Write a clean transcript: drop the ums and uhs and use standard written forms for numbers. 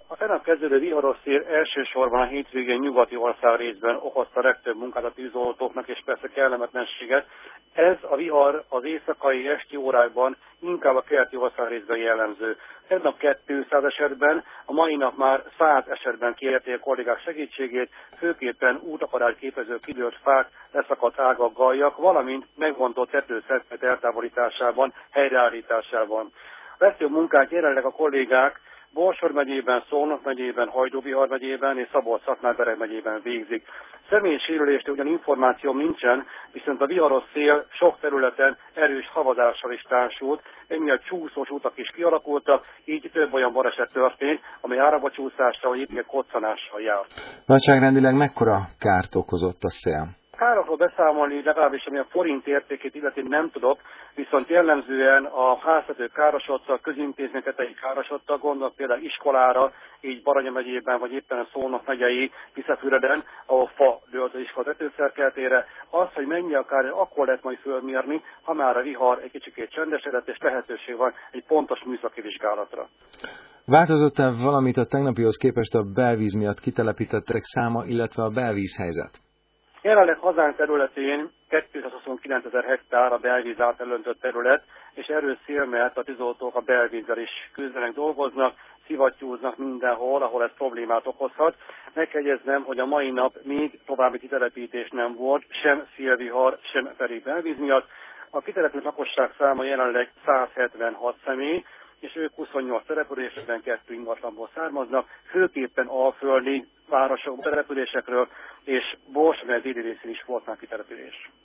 A tegnap kezdődő viharos szél elsősorban a hétvégén nyugati ország részben okozta legtöbb munkát a tűzoltóknak és persze kellemetlenséget. Ez a vihar az éjszakai esti órákban inkább a keleti ország részben jellemző. Tegnap 200 esetben, a mai nap már 100 esetben kérték a kollégák segítségét, főképpen útakadályt képező kidőlt fák, leszakadt ágak, galljak, valamint megbontott tetőszerkezet eltávolításában, helyreállításában. A legtöbb munkát jelenleg a kollégák Borsod megyében, Szolnok megyében, Hajdú-Bihar megyében és Szabolcs-Szatmár-Bereg megyében végzik. Személyi sérülést ugyan információm nincsen, viszont a viharos szél sok területen erős havazással is társult, emiatt csúszós utak is kialakultak, így több olyan baleset történt, amely árabacsúszással vagy éppen koccanással járt. Nagyságrendileg mekkora kárt okozott a szél? Károkról beszámolni, legalábbis ami a forint értékét illeti nem tudok, viszont jellemzően a háztetők károsodtak, közintézményetei károsodtak, gondolok például iskolára, így Baranya megyében, vagy éppen a Szolnok megyei Visszafüreden, ahol fa dőlt az iskola tetőszerkeletére. Az, hogy mennyi a kár, akkor lehet majd fölmérni, ha már a vihar egy kicsikét csendesedett, és lehetőség van egy pontos műszaki vizsgálatra. Változott-e valamit a tegnapihoz képest a belvíz miatt kitelepítettek száma, illetve a belvízhelyzet? Jelenleg hazánk területén 229 000 hektár a belvíz átölöntött terület, és erős szél mellett a tűzoltók a belvízzel is küzdenek, dolgoznak, szivattyúznak mindenhol, ahol ez problémát okozhat. Meg kell jegyeznem, hogy a mai nap még további kitelepítés nem volt, sem szélvihar, sem pedig belvíz miatt. A kitelepült lakosság száma jelenleg 176 személy, és ők 28 településben, 2 ingatlanból származnak, főképpen alföldi városok, településekről, és Borsod déli részén is volt már kitelepülés.